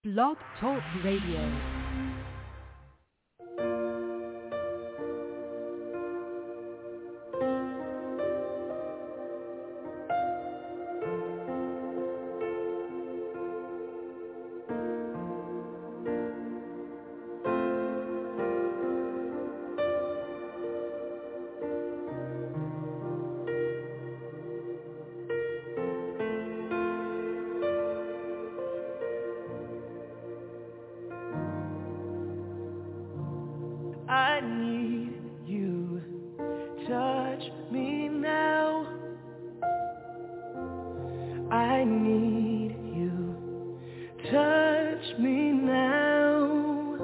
Blog Talk Radio. I need you, touch me now. I need you, touch me now.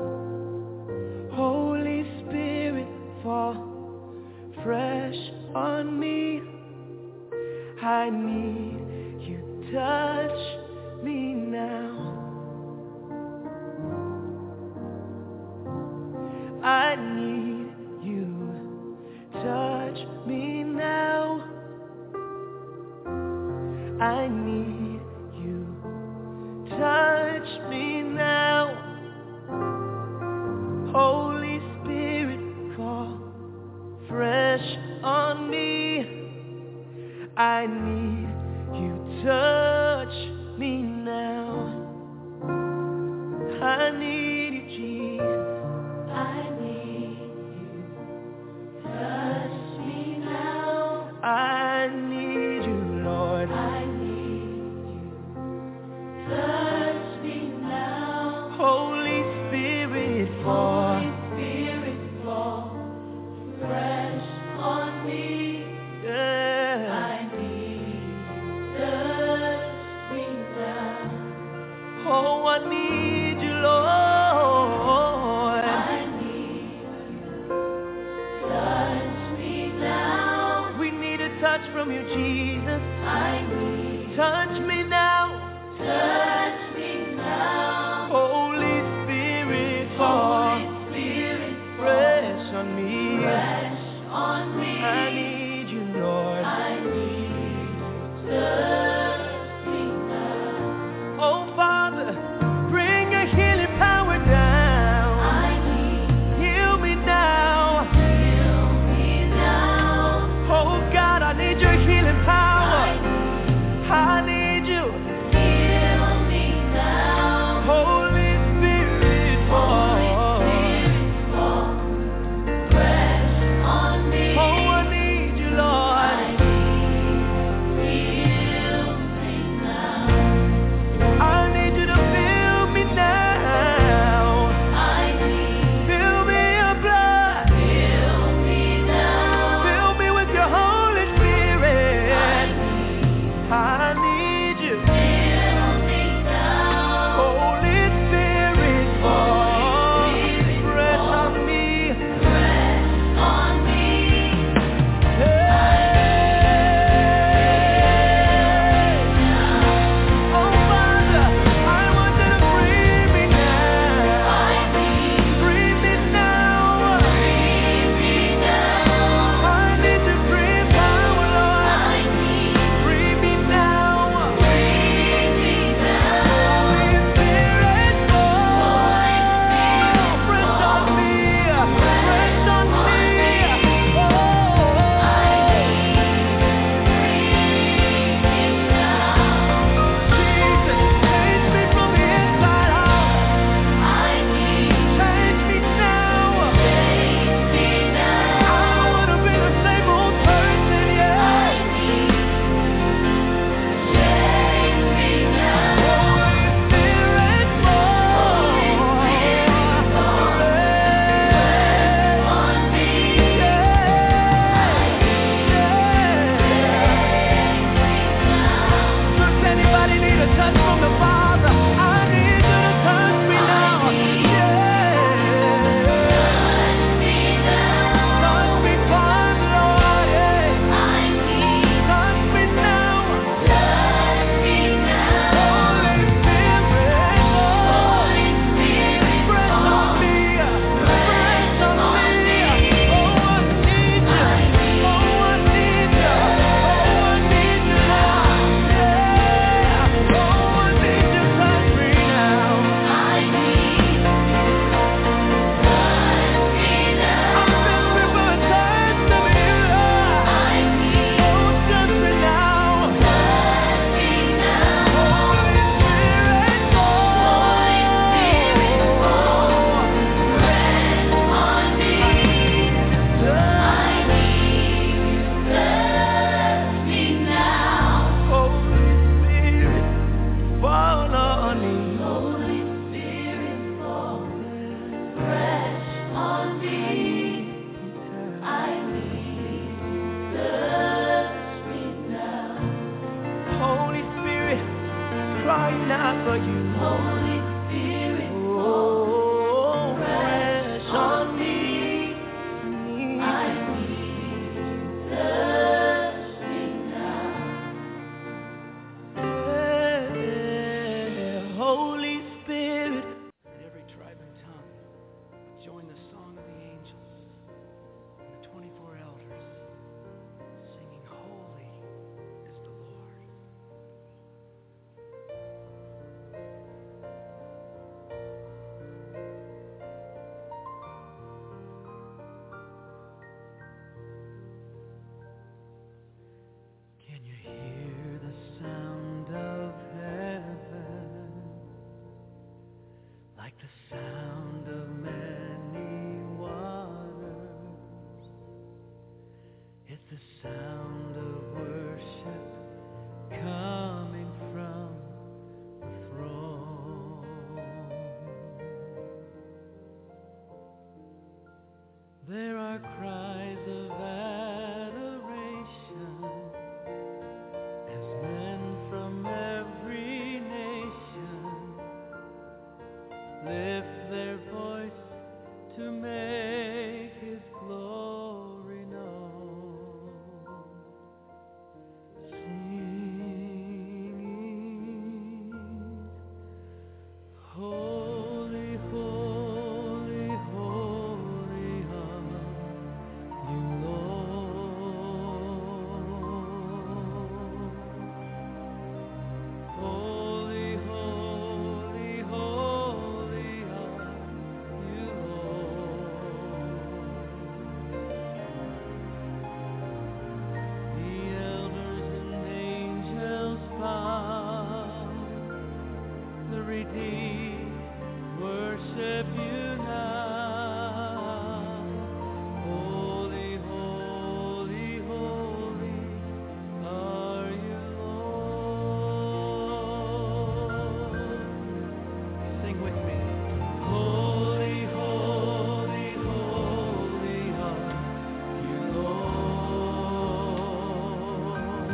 Holy Spirit, fall fresh on me. I need you, touch me now. I need you, touch me now. I need you, touch me now. Holy Spirit, fall fresh on me. I need you, touch me now. I need you, Jesus. I need you, touch me now. I need you, Lord. I need you, touch me now. Holy Spirit, fall. Holy Spirit, fall fresh on me. Yeah. I need you, touch me now. Oh, I need you, Lord. Touch from you, Jesus. I need. Touch me now. Touch me now. Holy Spirit, fall. Holy Spirit, fresh on me. Fresh on me. I need you, Lord. I need you. Touch me now. Oh, Father, bring a healing power. like the sound of many waters. It's the sound of worship coming from the throne. There are cries of adoration as men from every nation lift their voice to make His glory known, singing, holy, holy, holy are you, Lord. Holy, holy, holy are you, Lord. The elders and angels bow, the redeemed worship you now. Holy, holy, holy are you, Lord. Sing with me. Holy, holy, holy are you, Lord.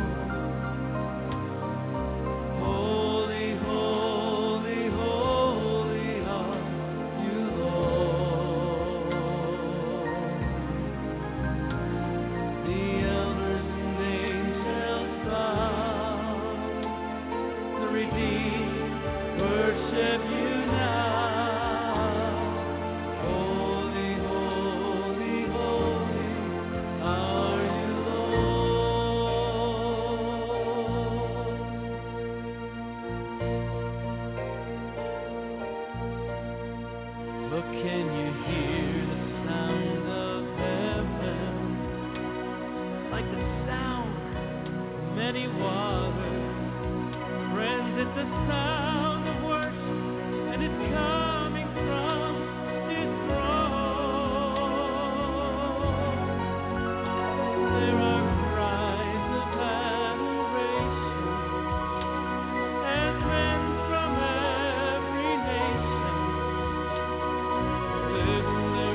Holy, holy, holy are you, Lord. The elders and angels bow, the redeemed worship you now. Holy, holy, holy are you, Lord. But can you hear the sound of heaven, like the sound of many waters? Friends, it's the sound of worship, and it's coming from His throne. There are cries of adoration as men from every nation lift their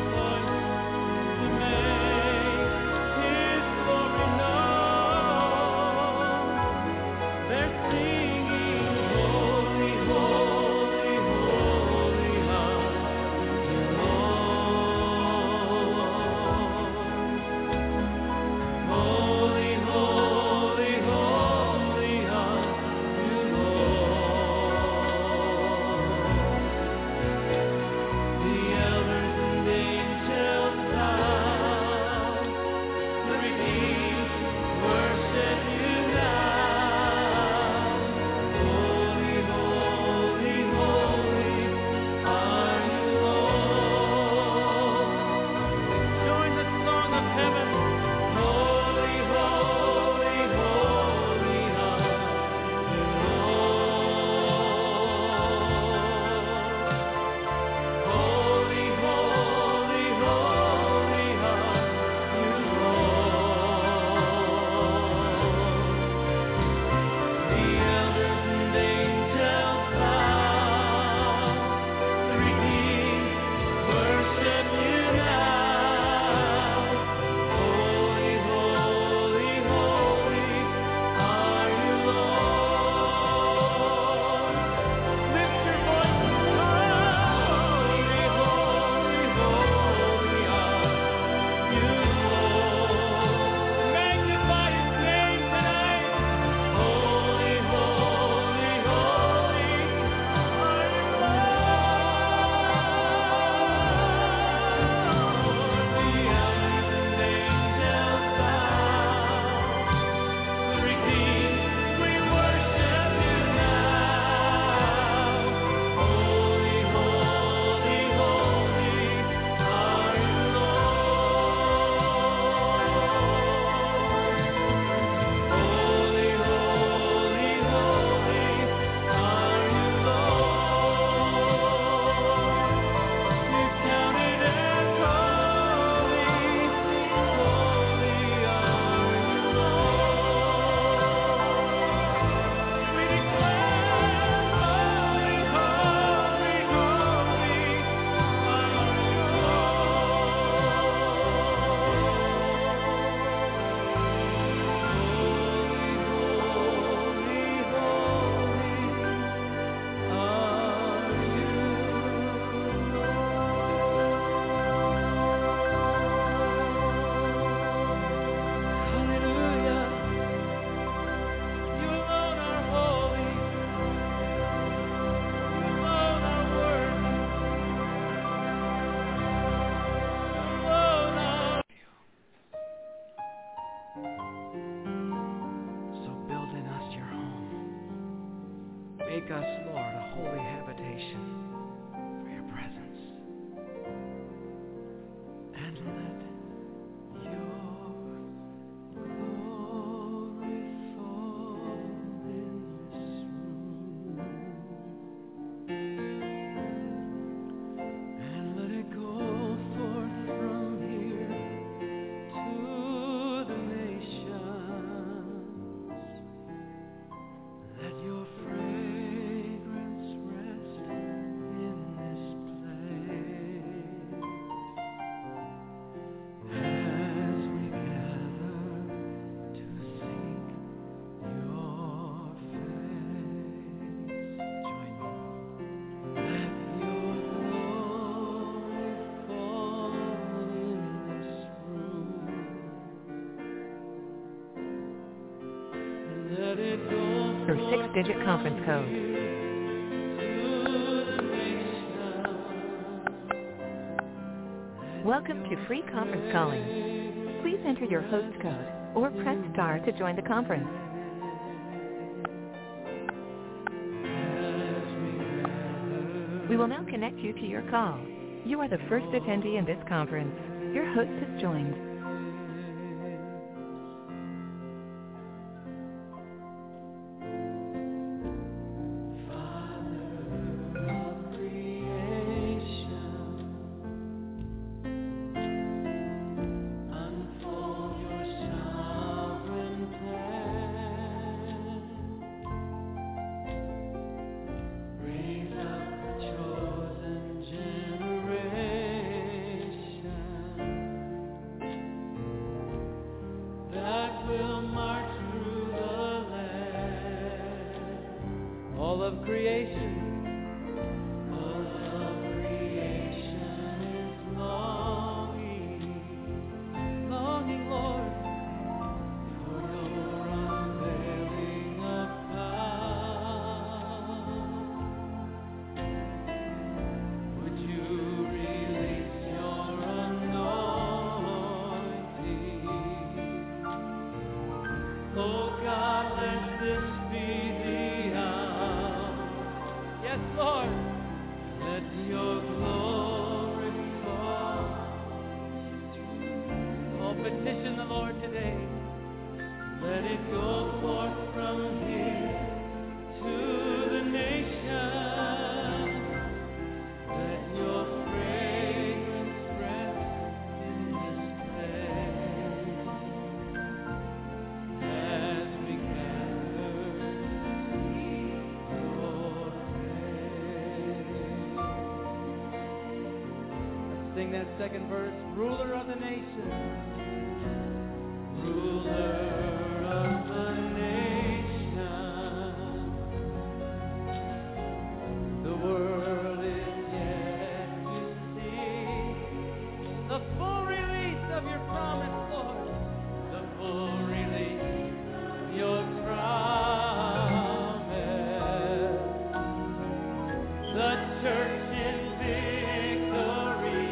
enter 6-digit conference code. Welcome to free conference calling. Please enter your host code or press star to join the conference. We will now connect you to your call. You are the first attendee in this conference. Your host has joined. Sing that second verse. Ruler of the nation. Ruler of the nation. The world is yet to see the full release of your promise, Lord. The full release of your promise. The church in victory.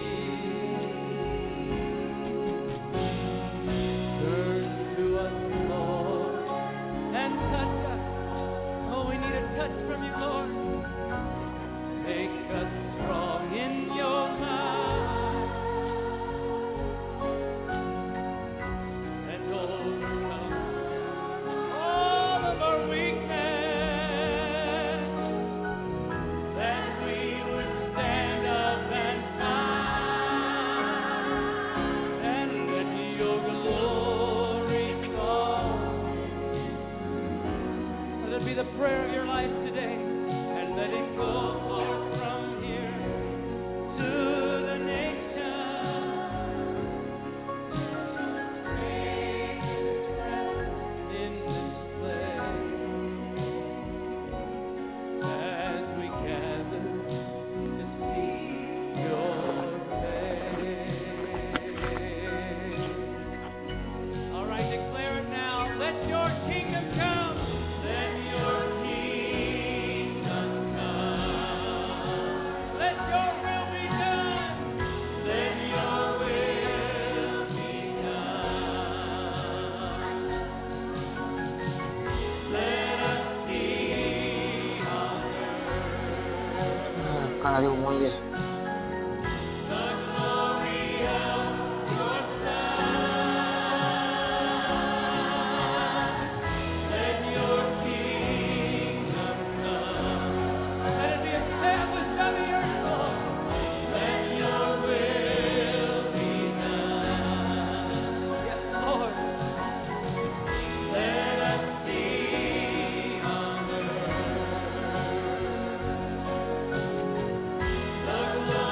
Touch from you, Lord. Make us strong in your mind and overcome all of our weakness, that we would stand up and find, and let your glory fall. Let it be the prayer of your life today, and let it go forth from here to the nation. Praise in this place as we gather to see your face. All right, declare it now. Let your kingdom come. Let your kingdom come. Let your will be done. Let your will be done. Let us see on earth Cada Dios muy bien. the glory of your Son. Let your kingdom come. Let it be established on the earth, Lord. Let your will be done. Yes, Lord. Let us see on earth the glory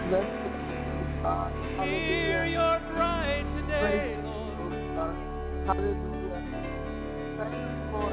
bless you, God. Hear your cry today, Lord. Hallelujah. Thank you, Lord.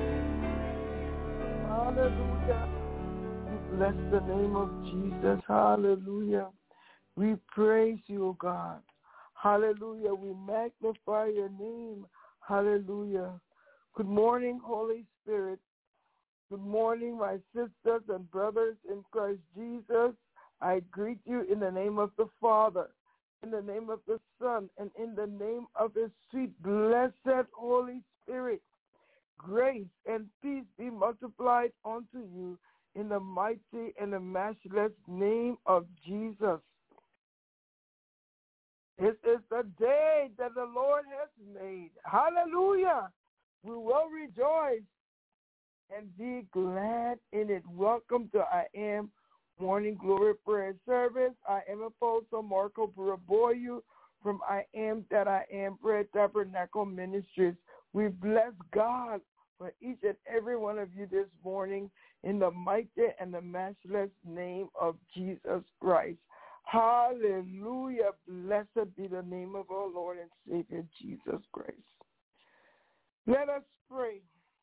Hallelujah. We bless the name of Jesus. Hallelujah. We praise you, O God. Hallelujah. We magnify your name. Hallelujah. Good morning, Holy Spirit. Good morning, my sisters and brothers in Christ Jesus. I greet you in the name of the Father, in the name of the Son, and in the name of his sweet, blessed Holy Spirit. Grace and peace be multiplied unto you in the mighty and the matchless name of Jesus. This is the day that the Lord has made. Hallelujah. We will rejoice and be glad in it. Welcome to I Am Morning Glory Prayer Service. I am Apostle Marco Buraboyu from I Am That I Am Prayer Tabernacle Ministries. We bless God for each and every one of you this morning in the mighty and the matchless name of Jesus Christ. Hallelujah. Blessed be the name of our Lord and Savior Jesus Christ. Let us pray.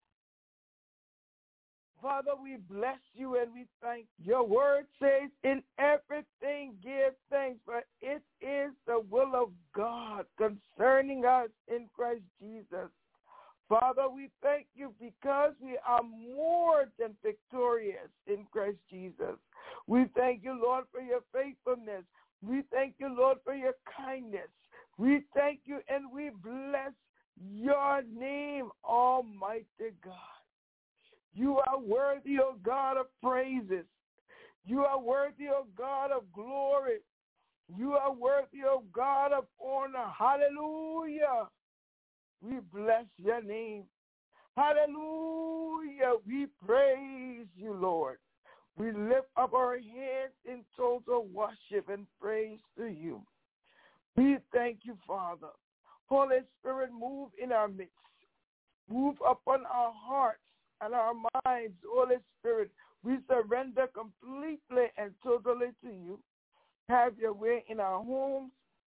Father, we bless you and we thank you. Your word says, in everything give thanks, for it is the will of God concerning us in Christ Jesus. Father, we thank you because we are more than victorious in Christ Jesus. We thank you, Lord, for your faithfulness. We thank you, Lord, for your kindness. We thank you and we bless your name, Almighty God. You are worthy, O God, of praises. You are worthy, O God, of glory. You are worthy, O God, of honor. Hallelujah. We bless your name. Hallelujah. We praise you, Lord. We lift up our hands in total worship and praise to you. We thank you, Father. Holy Spirit, move in our midst. Move upon our hearts and our minds, Holy Spirit. We surrender completely and totally to you. Have your way in our homes.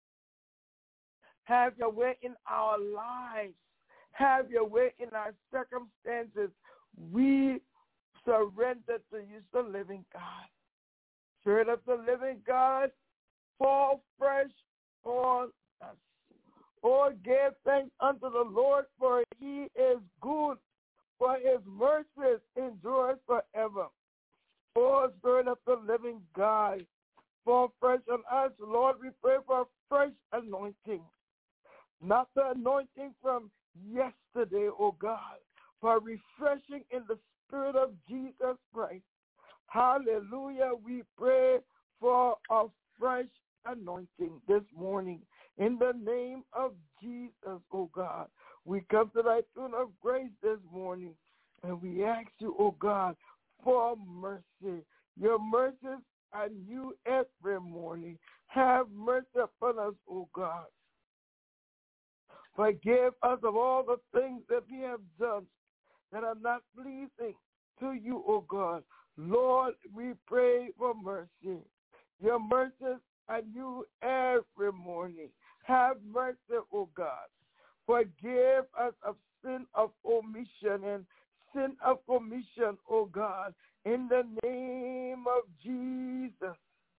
Have your way in our lives. Have your way in our circumstances. We surrender to you, the living God. Spirit of the living God, fall fresh on us. Oh, give thanks unto the Lord, for he is good, for his mercy endures forever. Oh, Spirit of the living God, fall fresh on us. Lord, we pray for a fresh anointing. Not the anointing from yesterday, oh God, but refreshing in the Spirit of Jesus Christ. Hallelujah. We pray for a fresh anointing this morning. In the name of Jesus, oh God, we come to thy throne of grace this morning, and we ask you, oh God, for mercy. Your mercies are new every morning. Have mercy upon us, oh God. Forgive us of all the things that we have done that are not pleasing to you, O God. Lord, we pray for mercy. Your mercies are new every morning. Have mercy, O God. Forgive us of sin of omission and sin of commission, O God, in the name of Jesus.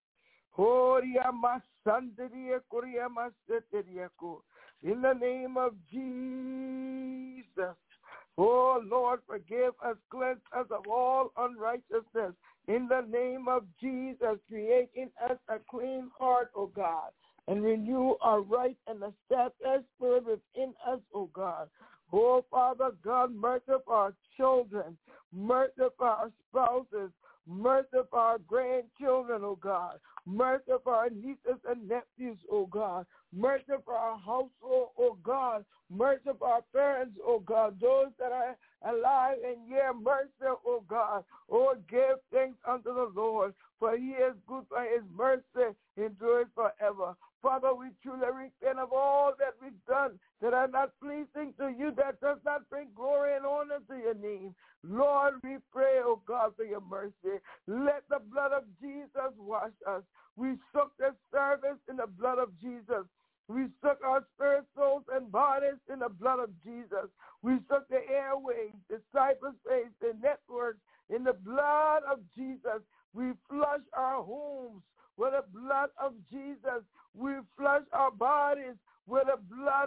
In the name of Jesus. Oh, Lord, forgive us, cleanse us of all unrighteousness. In the name of Jesus, create in us a clean heart, O God, and renew our right and a steadfast spirit within us, O God. Oh, Father God, mercy for our children, mercy for our spouses, mercy for our grandchildren, oh God. Mercy for our nieces and nephews, oh God. Mercy for our household, oh God. Mercy for our parents, oh God. Those that alive in your mercy, O God. Oh, give thanks unto the Lord, for he is good, for his mercy endures forever. Father, we truly repent of all that we've done that are not pleasing to you, that does not bring glory and honor to your name. Lord, we pray, oh God, for your mercy. Let the blood of Jesus wash us. We soak this service in the blood of Jesus. We soak our spirit, souls, and bodies in the blood of Jesus. We soak the airways, the cyberspace, the networks in the blood of Jesus. We flush our homes with the blood of Jesus. We flush our bodies with the blood.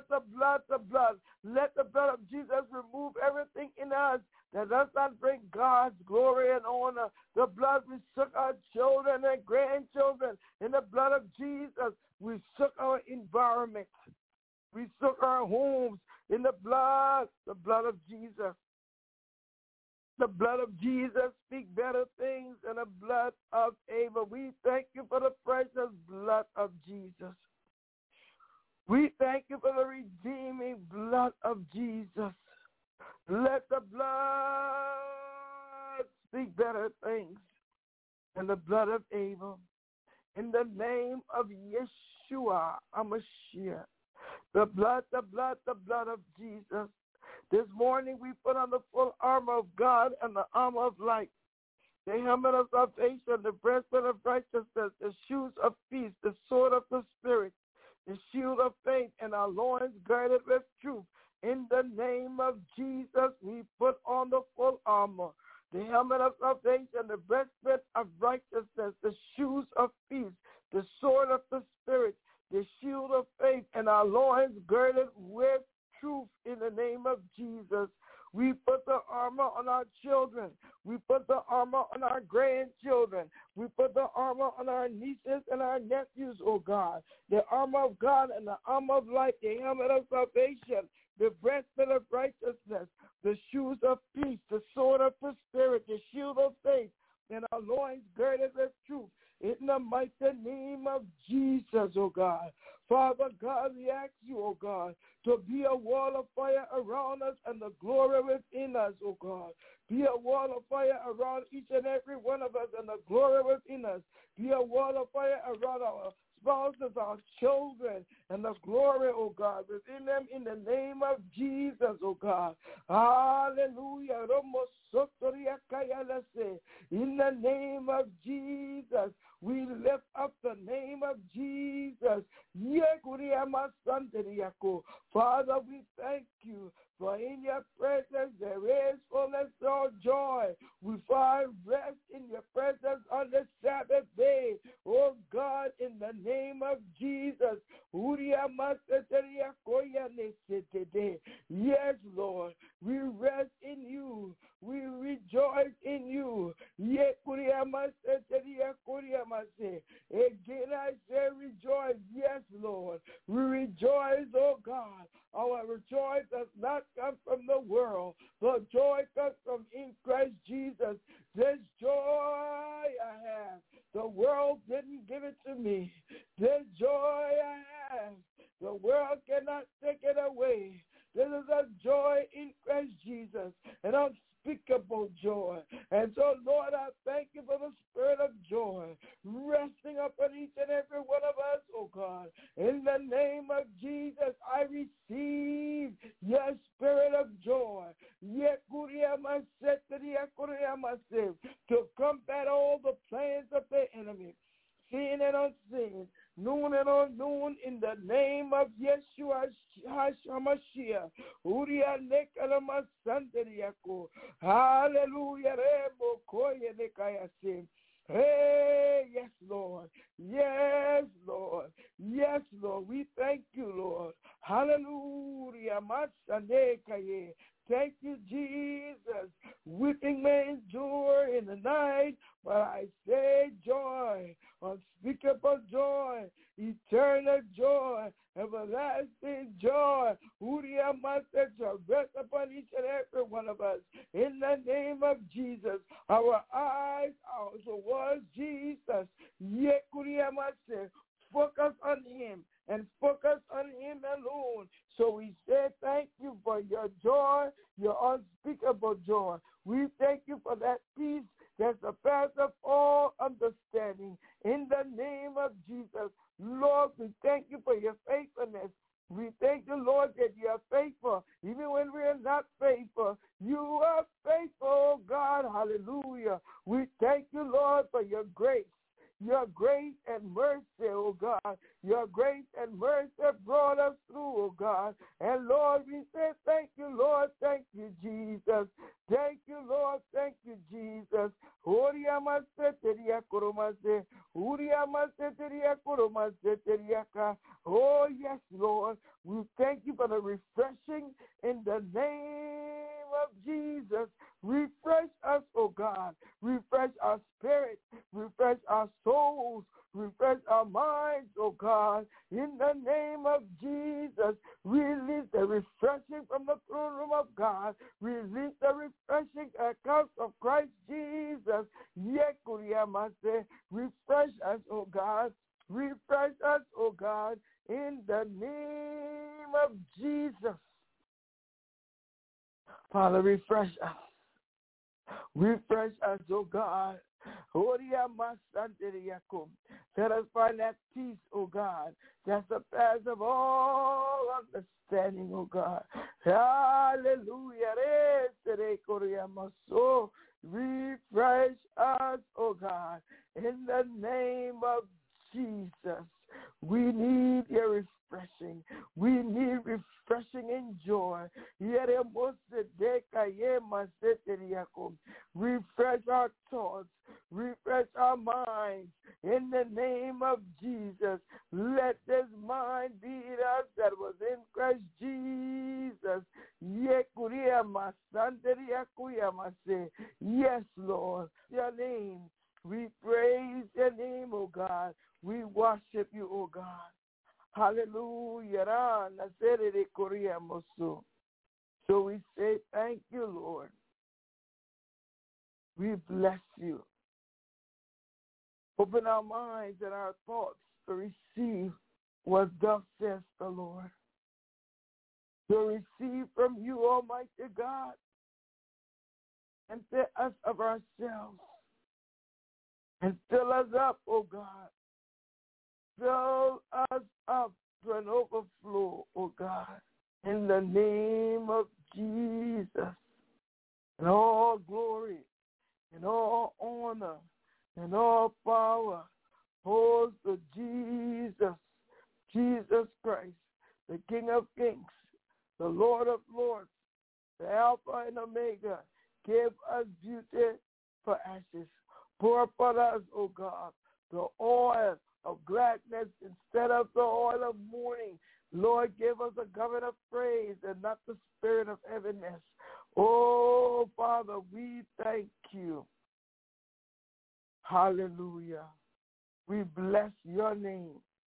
Let the blood of Jesus remove everything in us that does not bring God's glory and honor. The blood, we soak our children and grandchildren in the blood of Jesus. We soak our environment. We soak our homes in the blood of Jesus. The blood of Jesus speak better things than the blood of Abel. We thank you for the precious blood of Jesus. We thank you for the redeeming blood of Jesus. Let the blood speak better things than the blood of Abel. In the name of Yeshua HaMashiach, the blood of Jesus. This morning we put on the full armor of God and the armor of light, the helmet of salvation, the breastplate of righteousness, the shoes of peace, the sword of the Spirit, the shield of faith, and our loins girded with truth. In the name of Jesus, we put on the full armor, the helmet of salvation, the breastplate of righteousness, the shoes of peace, the sword of the Spirit, the shield of faith, and our loins girded with truth. In the name of Jesus, we put the armor on our children. We put the armor on our grandchildren. We put the armor on our nieces and our nephews, oh God. The armor of God and the armor of light, the helmet of salvation, the breastplate of righteousness, the shoes of peace, the sword of the Spirit, the shield of faith, and our loins girded with truth. In the mighty name of Jesus, oh God. Father God, we ask you, oh God, to be a wall of fire around us and the glory within us, oh God. Be a wall of fire around each and every one of us and the glory within us. Be a wall of fire around our spouses, our children, and the glory, oh God, within them in the name of Jesus, oh God. Hallelujah. In the name of Jesus, we lift up the name of Jesus. Father, we thank you, for in your presence there is fullness of joy. We find rest in your presence on the Sabbath day. Oh God, in the name of Jesus. Yes, Lord, we rest in you. We rejoice in you. Again I say rejoice. Yes, Lord. We rejoice, oh God. Our joy does not come from the world. The joy comes from in Christ Jesus. This joy I have, the world didn't give it to me. This joy I have, the world cannot take it away. This is a joy in Christ Jesus, an unspeakable joy. And so, Lord, I thank you for the spirit of joy resting upon each and every one of us, oh God. In the name of Jesus, I receive your spirit of joy to combat all the plans of the enemy, seen and unseen, noon and unknown, in the name of Yeshua HaMashiach. Hallelujah. Hey, yes, Lord. Yes, Lord. Yes, Lord. We thank you, Lord. Hallelujah. Thank you, Jesus. Weeping may endure in the night, but I say joy, unspeakable joy, eternal joy, everlasting joy. Shall rest upon each and every one of us. In the name of Jesus, our eyes are towards Jesus. focus on him and focus on him alone. So we say thank you for your joy, your unspeakable joy. We thank you for that peace that surpasses all understanding. In the name of Jesus, Lord, we thank you for your faithfulness. We thank you, Lord, that you are faithful. Even when we are not faithful, you are faithful, God. Hallelujah. We thank you, Lord, for your grace and mercy, oh God. Your grace and mercy brought us through, oh God. And Lord, we say thank you, Lord. Thank you, Jesus. Thank you, Lord. Thank you, Jesus. Oh, yes, Lord. We thank you for the refreshing in the name of Jesus. Refresh us, oh God. Refresh our spirit. Refresh our souls. Refresh our minds, oh God. In the name of Jesus, release the refreshing from the throne room of God. Release the refreshing account of Christ Jesus. Refresh us, oh God. Refresh us, oh God, in the name of Jesus. Father, refresh us. Refresh us, oh God. Let us find that peace, oh God, that surpasses all understanding, oh God. Hallelujah. Refresh us, oh God, in the name of Jesus. We need your refreshing. We need refreshing in joy. Refresh our thoughts. Refresh our minds. In the name of Jesus, let this mind be in us that was in Christ Jesus. Yes, Lord. Your name. We praise your name, oh God. We worship you, oh God. Hallelujah. So we say thank you, Lord. We bless you. Open our minds and our thoughts to receive what thus says the Lord. To receive from you, Almighty God, and fill us of ourselves. And fill us up, oh God. Fill us up to an overflow, oh God. In the name of Jesus. And all glory, and all honor, and all power goes to Jesus, Jesus Christ, the King of Kings, the Lord of Lords, the Alpha and Omega. Give us beauty for ashes. Pour upon us, O God, the oil of gladness instead of the oil of mourning. Lord, give us a garment of praise and not the spirit of heaviness. Oh, Father, we thank you. Hallelujah. We bless your name.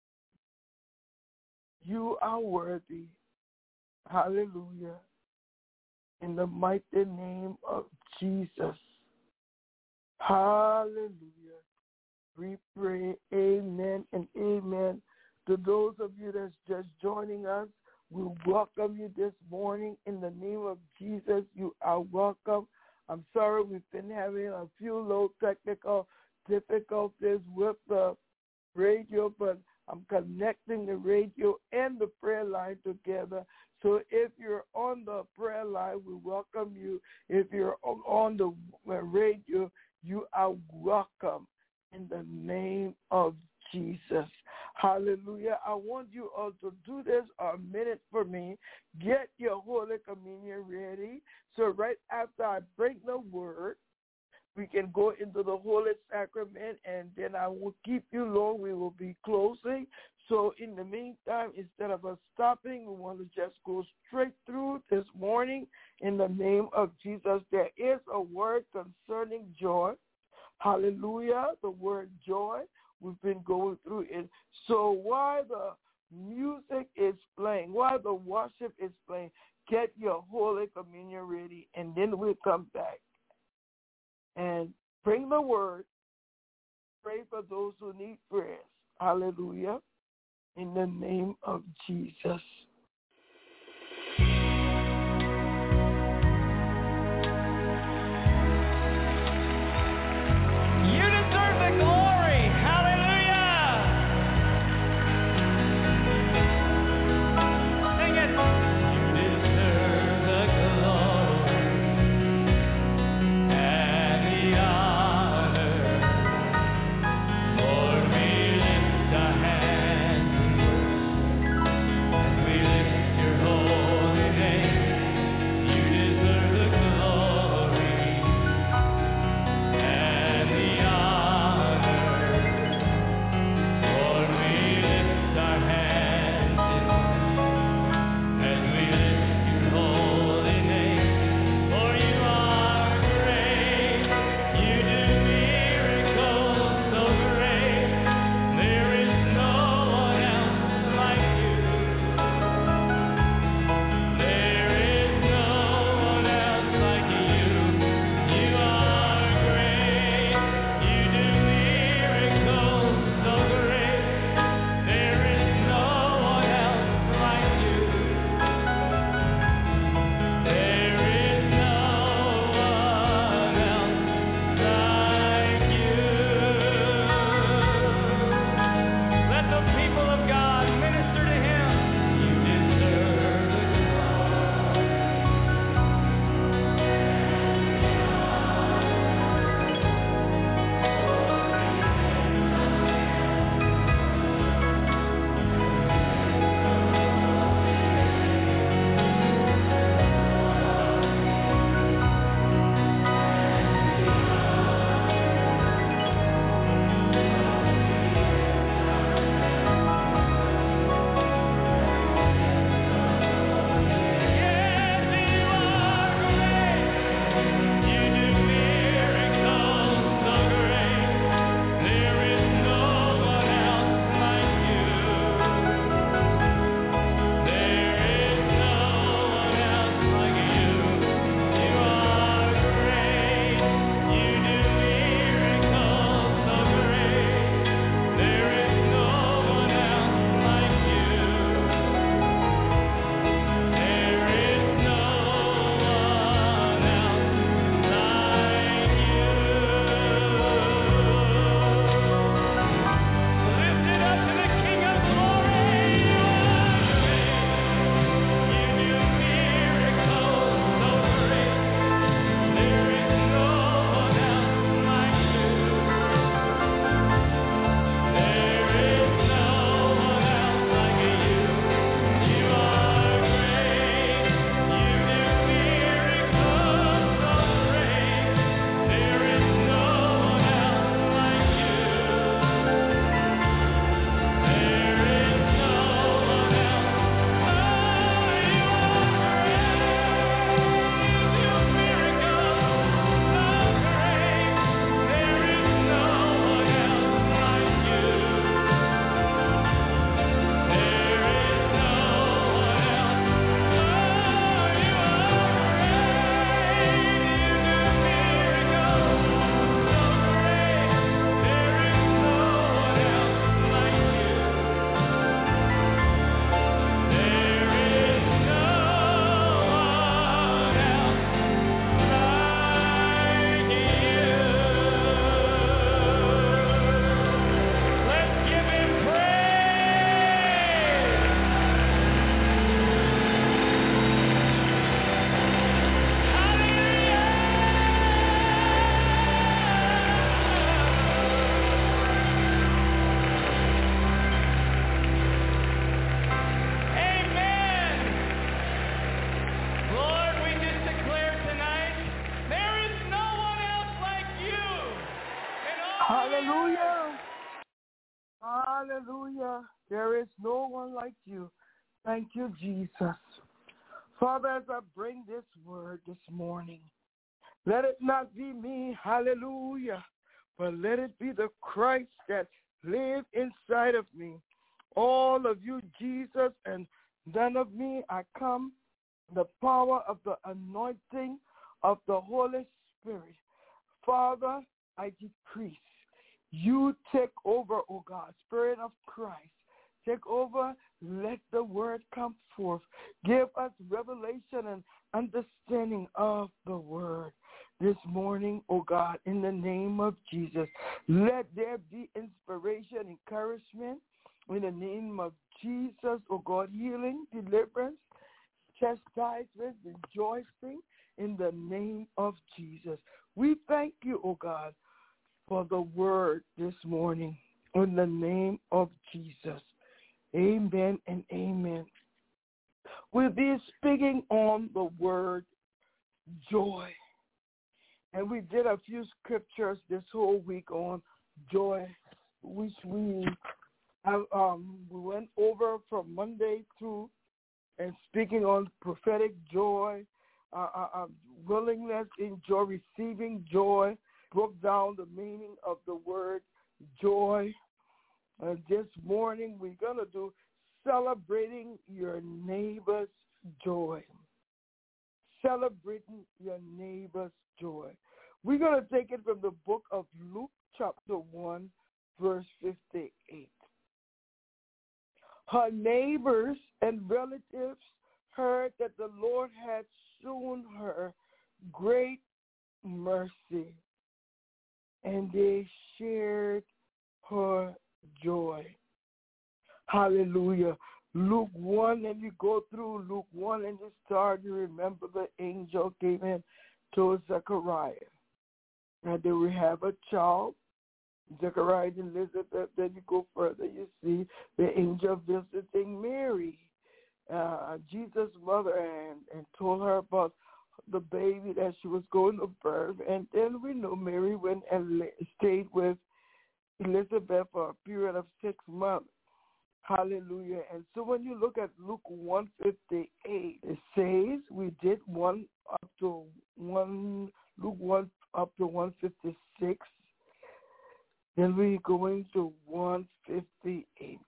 You are worthy. Hallelujah. In the mighty name of Jesus. Hallelujah. We pray amen and amen. To those of you that's just joining us, we welcome you this morning in the name of Jesus. You are welcome. I'm sorry we've been having a few little technical difficulties with the radio, but I'm connecting the radio and the prayer line together. So if you're on the prayer line, we welcome you. If you're on the radio, you are welcome in the name of Jesus. Hallelujah. I want you all to do this a minute for me. Get your Holy Communion ready. So right after I break the word, we can go into the Holy Sacrament, and then I will keep you long. We will be closing. So in the meantime, instead of us stopping, we want to just go straight through this morning in the name of Jesus. There is a word concerning joy. Hallelujah, the word joy. We've been going through it. So while the music is playing, while the worship is playing, get your Holy Communion ready, and then we'll come back and bring the word, pray for those who need prayers. Hallelujah. In the name of Jesus. You deserve the glory. Hallelujah. Sing it. You deserve the glory and the honor. Lord, we lift our hands in worship as we lift your holy name. You deserve the glory and the honor. Lord, we lift our hands in worship as we lift your holy name. For you are great, you do miracles so great. There is no one else like you. There is no one else like you. You are great, you do miracles so great. There is no one else like you. There is no one else like you. Let the people of God minister to him. You deserve the Hallelujah. Hallelujah. There is no one like you. Thank you, Jesus. Father, as I bring this word this morning, let it not be me, hallelujah, but let it be the Christ that lives inside of me. All of you, Jesus, and none of me. I come in the power of the anointing of the Holy Spirit. Father, I decrease You take over, oh God, Spirit of Christ. Take over. Let the word come forth. Give us revelation and understanding of the word this morning, oh God, in the name of Jesus. Let there be inspiration, encouragement in the name of Jesus, oh God, healing, deliverance, chastisement, rejoicing in the name of Jesus. We thank you, oh God, for the word this morning in the name of Jesus. Amen and amen. We'll be speaking on the word joy. And we did a few scriptures this whole week on joy, which we went over from Monday through and speaking on prophetic joy, willingness in joy, receiving joy, broke down the meaning of the word joy. This morning we're going to do celebrating your neighbor's joy. Celebrating your neighbor's joy. We're going to take it from the book of Luke chapter 1, verse 58. Her neighbors and relatives heard that the Lord had shown her great mercy, and they shared her joy. Hallelujah. Luke 1, and you go through Luke 1 and you start, you remember the angel came in to Zechariah. And they will have a child, Zechariah and Elizabeth. Then you go further, you see the angel visiting Mary, Jesus' mother, and told her about the baby that she was going to birth. And then we know Mary went and stayed with Elizabeth for a period of 6 months. Hallelujah. And so when you look at Luke 1:58, it says we did Luke 1 up to 156. Then we go into 158.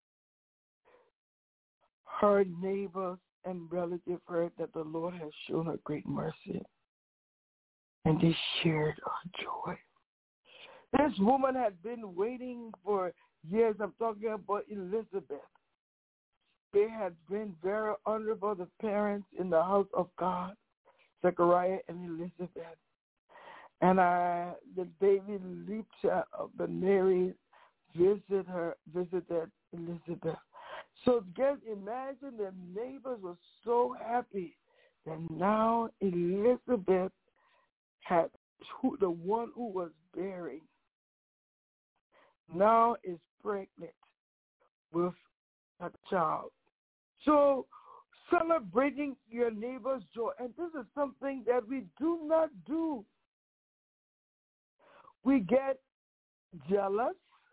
Her neighbors and relatives heard that the Lord has shown her great mercy, and they shared her joy. This woman had been waiting for years. I'm talking about Elizabeth. They had been very honorable, the parents in the house of God, Zechariah and Elizabeth. And the baby leaped up, and Mary visited Elizabeth. So just imagine the neighbors were so happy that now Elizabeth had the one who was bearing now is pregnant with a child. So celebrating your neighbor's joy, and this is something that we do not do. We get jealous.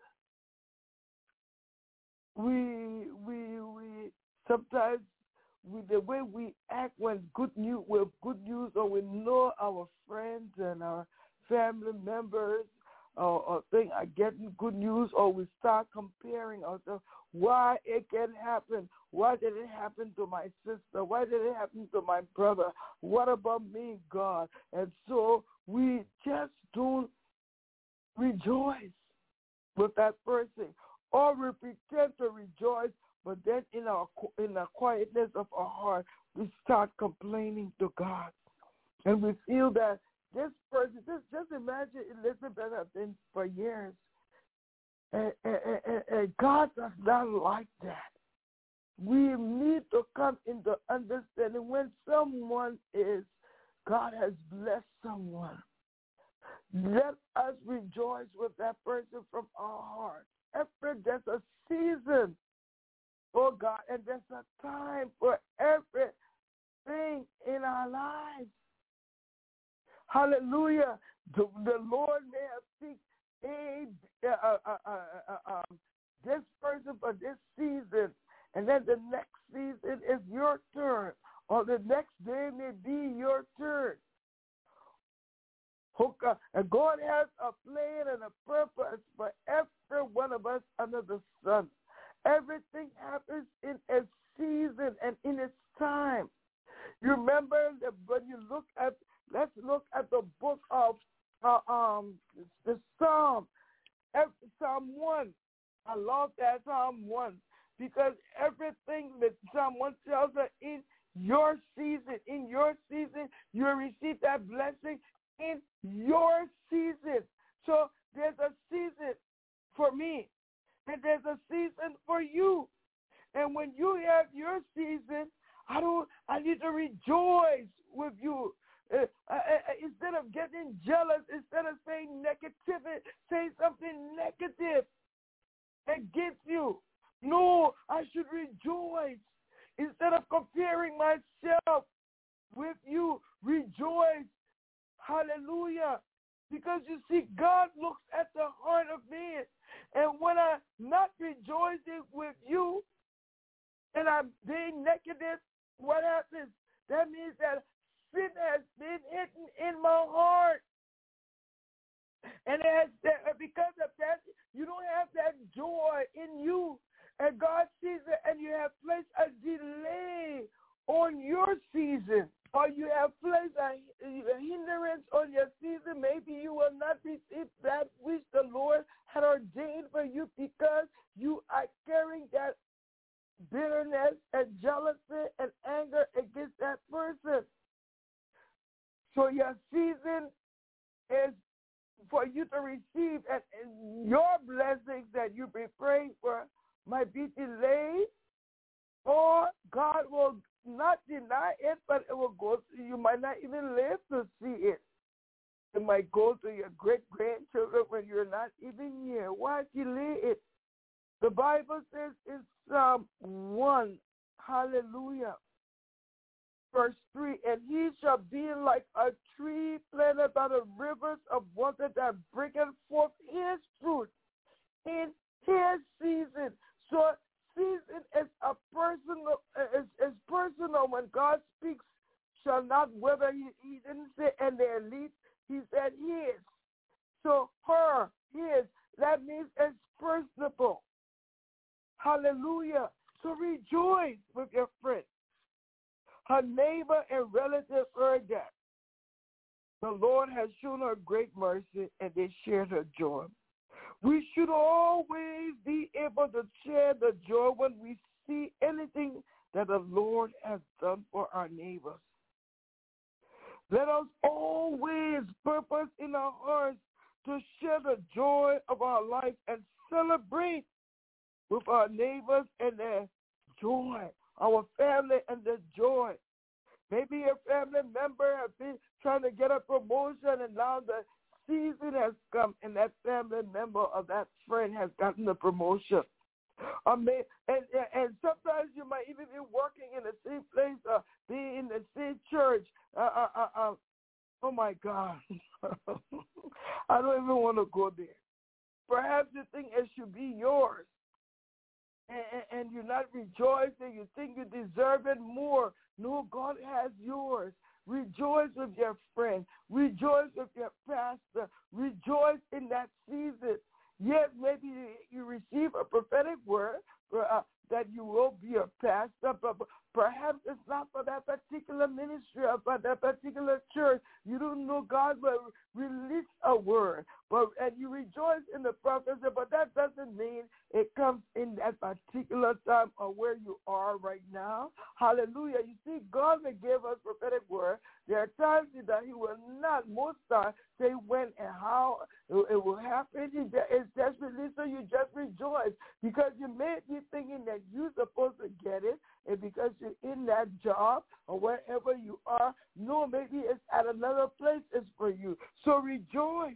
We sometimes the way we act when good news, or we know our friends and our family members or things are getting good news, or we start comparing ourselves. Why it can happen? Why did it happen to my sister? Why did it happen to my brother? What about me, God? And so we just don't rejoice with that person, or we pretend to rejoice, but then in the quietness of our heart, we start complaining to God, and we feel that this person, just imagine Elizabeth has been for years, and God does not like that. We need to come into understanding when God has blessed someone. Let us rejoice with that person from our heart. There's a season, oh God, and there's a time for everything in our lives. Hallelujah. The Lord may have picked this person for this season, and then the next season is your turn, or the next day may be your turn. And God has a plan and a purpose for every one of us under the sun. Everything happens in a season and in its time. You remember that when you let's look at the book of the Psalm. Psalm 1. I love that Psalm 1 because everything that Psalm 1 tells us in your season, you will receive that blessing in your season. So there's a season for me, and there's a season for you. And when you have your season, I need to rejoice with you. Instead of getting jealous, instead of saying negativity, say something negative against you. No, I should rejoice. Instead of comparing myself with you, rejoice. Hallelujah. Because you see, God looks at the heart of man. And when I'm not rejoicing with you and I'm being negative, what happens? That means that sin has been hidden in my heart. And because of that, you don't have that joy in you. And God sees it, and you have placed a delay on your season. Or you have placed a hindrance on your season. Maybe you will not receive that which the Lord had ordained for you because you are carrying that bitterness and jealousy and anger against that person. So your season is for you to receive, and your blessings that you've been praying for might be delayed, or God will not deny it, but it will go. You might not even live to see it. It might go to your great-grandchildren when you're not even here. Why delay it? The Bible says in Psalm 1, hallelujah, verse 3, and he shall be like a tree planted by the rivers of water that bringeth forth his fruit in his season. So season is a personal, is personal. When God speaks, shall not wither. He didn't say and their leaf. He said his. So her, his. That means it's personable. Hallelujah. So rejoice with your friend. Her neighbor and relative heard that. The Lord has shown her great mercy, and they shared her joy. We should always be able to share the joy when we see anything that the Lord has done for our neighbors. Let us always purpose in our hearts to share the joy of our life and celebrate with our neighbors and their joy, our family and their joy. Maybe a family member has been trying to get a promotion, and now the season has come, and that family member or that friend has gotten the promotion. And sometimes you might even be working in the same place or be in the same church. Oh, my God. I don't even want to go there. Perhaps you think it should be yours, and you're not rejoicing. You think you deserve it more. No, God has yours. Rejoice with your friend. Rejoice with your pastor. Rejoice in that season. Yes, maybe you receive a prophetic word that you will be a pastor, but perhaps it's not for that particular ministry or for that particular church. You don't know God will release a word, and you rejoice in the prophecy, but that doesn't mean it comes in that particular time or where you are right now. Hallelujah. You see, God may give us prophetic word. There are times that he will not, most times, say when and how it will happen. It's just released, so you just rejoice because you may be thinking that you're supposed to get it, and because you're in that job or wherever you are, no, maybe it's at another place it's for you. So rejoice.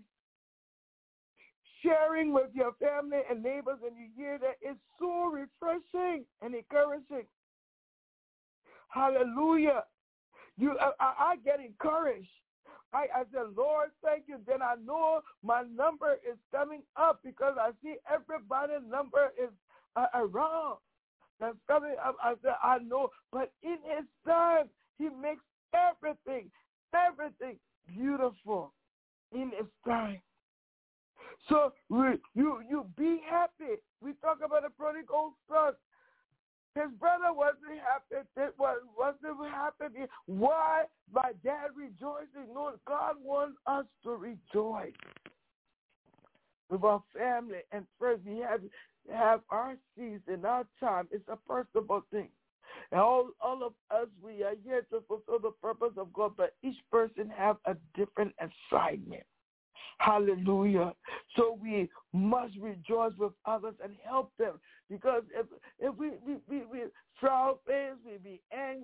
Sharing with your family and neighbors when you hear that is so refreshing and encouraging. Hallelujah. I get encouraged. I said, Lord, thank you. Then I know my number is coming up because I see everybody's number is around. That's coming up. I said, I know. But in his time, he makes everything beautiful in his time. So you be happy. We talk about the prodigal son. His brother wasn't happy. Wasn't happy. Why? My dad rejoicing. No, God wants us to rejoice. with our family and friends. We have our season, our time. It's a personal thing. And all of us, we are here to fulfill the purpose of God, but each person have a different assignment. Hallelujah. So we must rejoice with others and help them, because if we frown face, we be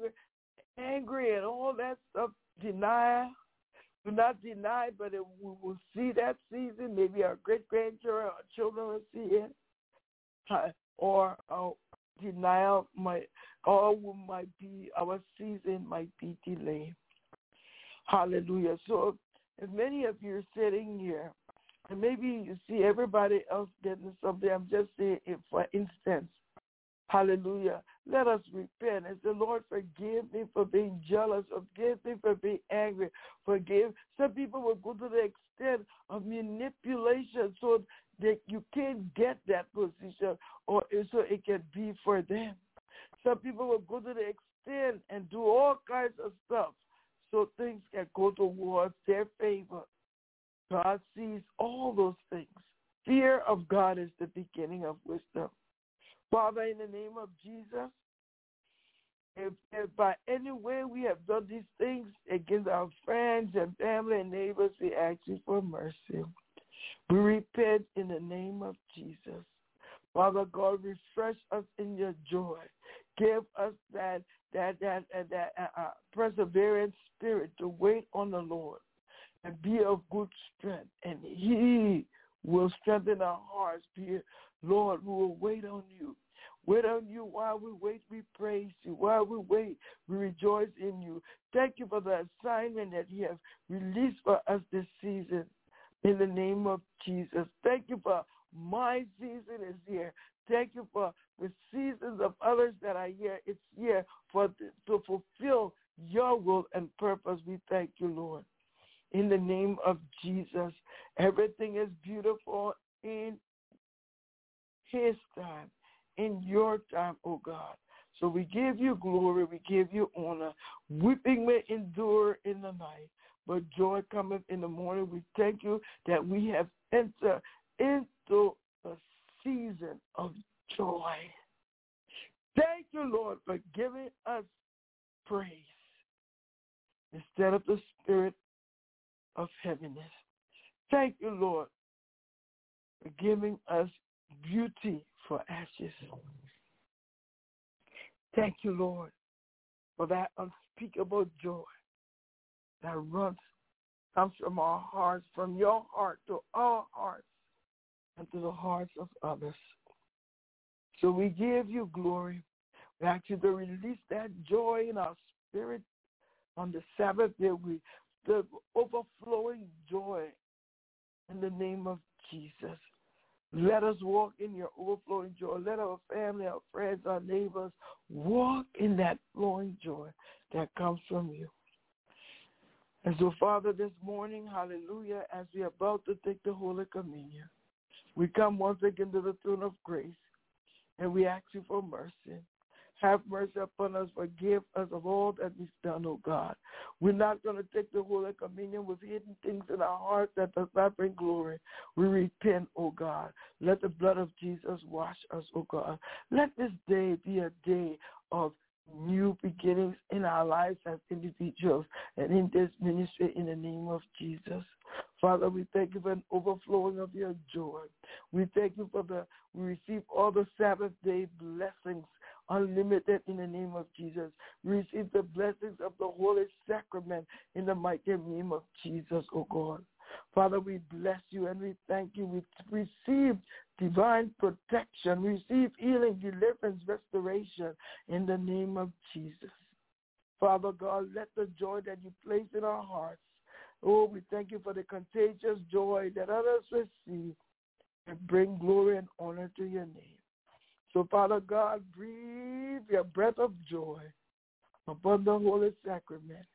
angry and all that stuff, do not deny, but if we will see that season, maybe our great-grandchildren or children will see it, or denial might be, our season might be delayed. Hallelujah. So if many of you are sitting here, and maybe you see everybody else getting something, I'm just saying it for instance. Hallelujah. Let us repent and say, Lord, forgive me for being jealous, forgive me for being angry, forgive. Some people will go to the extent of manipulation so that you can't get that position, or so it can be for them. Some people will go to the extent and do all kinds of stuff so things can go towards their favor. God sees all those things. Fear of God is the beginning of wisdom. Father, in the name of Jesus, if by any way we have done these things against our friends and family and neighbors, we ask you for mercy. We repent in the name of Jesus. Father God, refresh us in your joy. Give us that perseverance spirit to wait on the Lord and be of good strength. And he will strengthen our hearts. Lord, we will wait on you. Wait on you. While we wait, we praise you. While we wait, we rejoice in you. Thank you for the assignment that you have released for us this season. In the name of Jesus. Thank you for my season is here. Thank you for the seasons of others that are here. It's here to fulfill your will and purpose. We thank you, Lord. In the name of Jesus, everything is beautiful in his time, in your time, oh God. So we give you glory, we give you honor. Weeping may endure in the night, but joy cometh in the morning. We thank you that we have entered into the season of joy. Thank you, Lord, for giving us praise instead of the spirit of heaviness. Thank you, Lord, for giving us beauty for ashes. Thank you, Lord, for that unspeakable joy that comes from our hearts, from your heart to our hearts and to the hearts of others. So we give you glory. We ask you to release that joy in our spirit on the Sabbath day. The overflowing joy in the name of Jesus. Let us walk in your overflowing joy. Let our family, our friends, our neighbors walk in that flowing joy that comes from you. And so, Father, this morning, hallelujah, as we are about to take the Holy Communion, we come once again to the throne of grace, and we ask you for mercy. Have mercy upon us. Forgive us of all that we've done, oh God. We're not going to take the Holy Communion with hidden things in our heart that does not bring glory. We repent, oh God. Let the blood of Jesus wash us, oh God. Let this day be a day of new beginnings in our lives as individuals and in this ministry in the name of Jesus. Father, we thank you for an overflowing of your joy. We thank you for we receive all the Sabbath day blessings, unlimited in the name of Jesus. We receive the blessings of the Holy Sacrament in the mighty name of Jesus, oh God. Father, we bless you and we thank you. We receive divine protection. We receive healing, deliverance, restoration in the name of Jesus. Father God, let the joy that you place in our hearts, oh, we thank you for the contagious joy that others receive and bring glory and honor to your name. So, Father God, breathe your breath of joy upon the Holy Sacrament.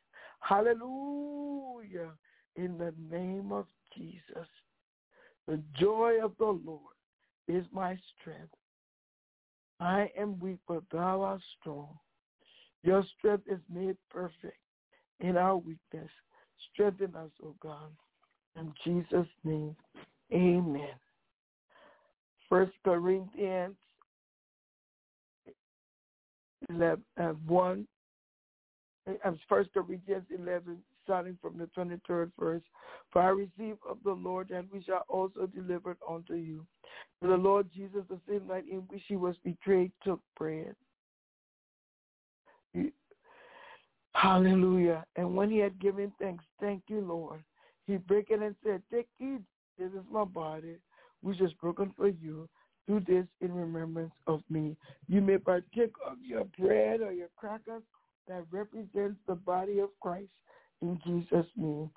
Hallelujah. In the name of Jesus. The joy of the Lord is my strength. I am weak, but thou art strong. Your strength is made perfect in our weakness. Strengthen us, O God. In Jesus' name, amen. 1 Corinthians 11, 1. 1 Corinthians 11, starting from the 23rd verse. For I received of the Lord that we shall also deliver it unto you. For the Lord Jesus, the same night in which he was betrayed, took bread. Hallelujah. And when he had given thanks, thank you, Lord, he broke it and said, take, eat, this is my body, which is broken for you. Do this in remembrance of me. You may partake of your bread or your crackers that represents the body of Christ in Jesus' name.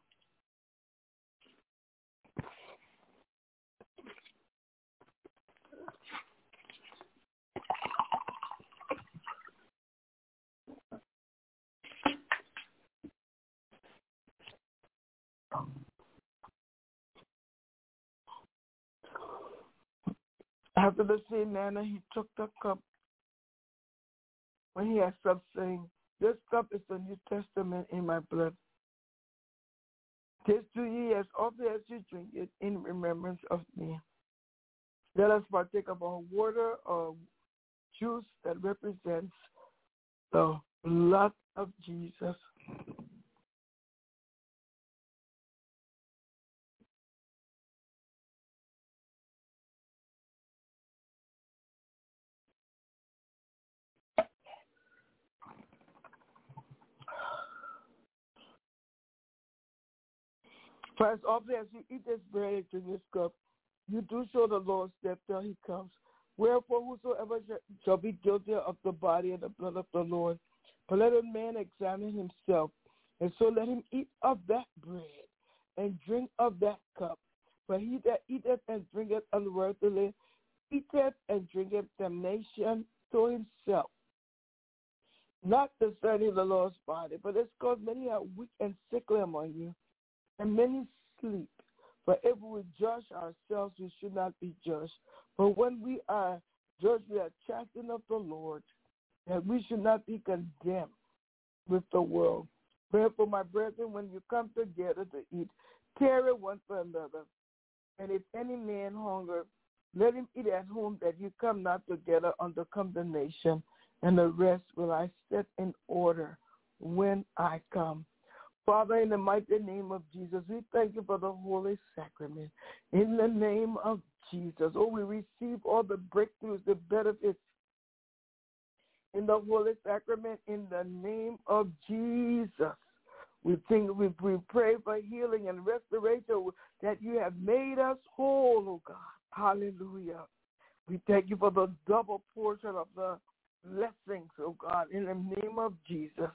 After the same manner, he took the cup when he had stopped, saying, this cup is the New Testament in my blood. This do ye as often as you drink it in remembrance of me. Let us partake of our water or juice that represents the blood of Jesus. For as often as you eat this bread and drink this cup, you do show the Lord's death till he comes. Wherefore, whosoever shall be guilty of the body and the blood of the Lord, but let a man examine himself, and so let him eat of that bread and drink of that cup. For he that eateth and drinketh unworthily eateth and drinketh damnation to himself, not discerning the Lord's body. But it's because many are weak and sickly among you, and many sleep. For if we judge ourselves, we should not be judged. But when we are judged, we are chastened of the Lord, that we should not be condemned with the world. Therefore, my brethren, when you come together to eat, tarry one for another. And if any man hunger, let him eat at home, that you come not together under condemnation. And the rest will I set in order when I come. Father, in the mighty name of Jesus, we thank you for the Holy Sacrament. In the name of Jesus, we receive all the breakthroughs, the benefits in the Holy Sacrament in the name of Jesus. We pray for healing and restoration, that you have made us whole, oh God. Hallelujah. We thank you for the double portion of the blessings, oh God, in the name of Jesus.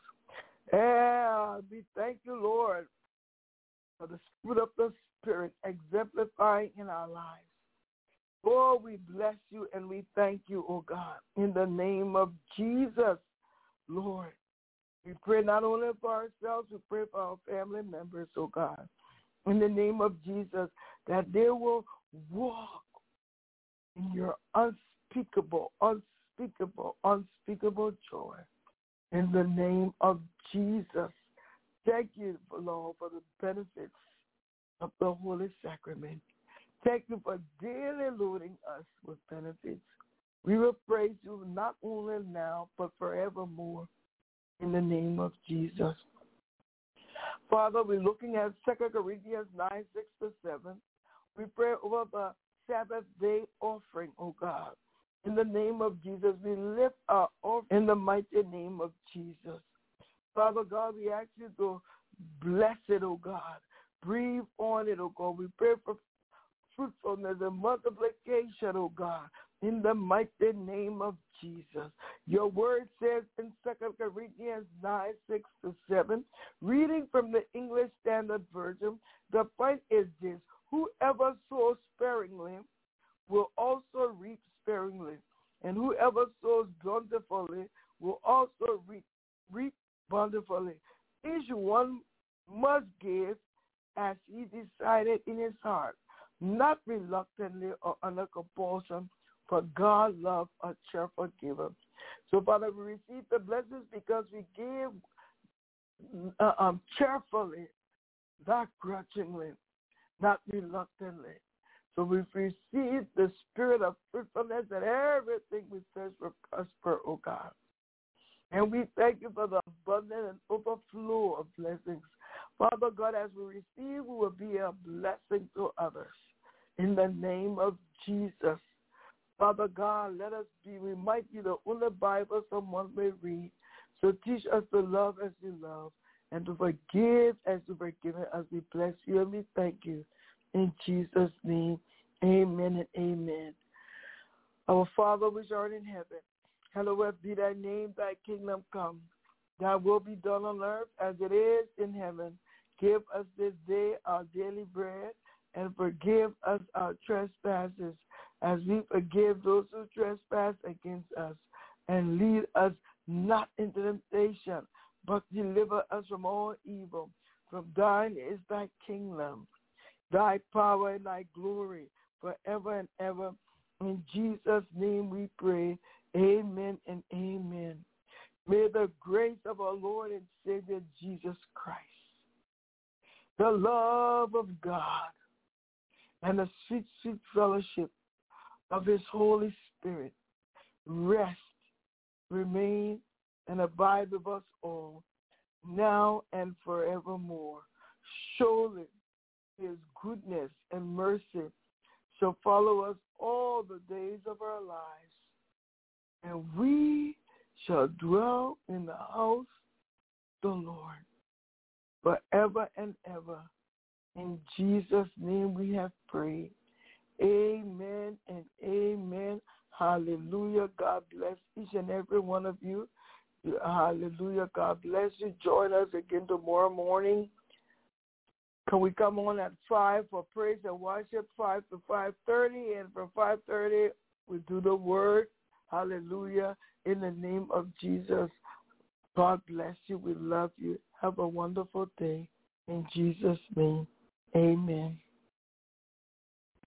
And we thank you, Lord, for the fruit of the Spirit exemplifying in our lives. Oh, we bless you and we thank you, oh God, in the name of Jesus, Lord. We pray not only for ourselves, we pray for our family members, oh God, in the name of Jesus, that they will walk in your unspeakable joy. In the name of Jesus, thank you, Lord, for the benefits of the Holy Sacrament. Thank you for daily loading us with benefits. We will praise you not only now, but forevermore. In the name of Jesus. Father, we're looking at 2 Corinthians 9:6-7. We pray over the Sabbath day offering, oh God. In the name of Jesus, we lift our offering in the mighty name of Jesus. Father God, we ask you to bless it, oh God. Breathe on it, oh God. We pray for fruitfulness and multiplication, oh God, in the mighty name of Jesus. Your word says in 2 Corinthians 9:6-7, reading from the English Standard Version, the point is this: whoever sows sparingly will also reap sparingly, and whoever sows bountifully will also reap bountifully. Each one must give as he decided in his heart, not reluctantly or under compulsion, for God loves a cheerful giver. So, Father, we receive the blessings because we give cheerfully, not grudgingly, not reluctantly. So we've received the spirit of fruitfulness, and everything we touch will prosper, oh God. And we thank you for the abundant and overflow of blessings. Father God, as we receive, we will be a blessing to others. In the name of Jesus. Father God, we might be the only Bible someone may read. So teach us to love as you love and to forgive as you forgive us. We bless you and we thank you. In Jesus' name, amen and amen. Our Father which art in heaven, hallowed be thy name, thy kingdom come. Thy will be done on earth as it is in heaven. Give us this day our daily bread, and forgive us our trespasses, as we forgive those who trespass against us. And lead us not into temptation, but deliver us from all evil. From thine is thy kingdom, thy power and thy glory, forever and ever. In Jesus' name we pray. Amen and amen. May the grace of our Lord and Savior Jesus Christ, the love of God, and the sweet, sweet fellowship of his Holy Spirit rest, remain, and abide with us all, now and forevermore. Surely his goodness and mercy shall follow us all the days of our lives, and we shall dwell in the house of the Lord forever and ever. In Jesus' name we have prayed. Amen and amen. Hallelujah. God bless each and every one of you. Hallelujah. God bless you. Join us again tomorrow morning. Can we come on at 5 for praise and worship, 5 to 5:30, and from 5:30 we do the word. Hallelujah. In the name of Jesus. God bless you. We love you. Have a wonderful day. In Jesus' name, amen.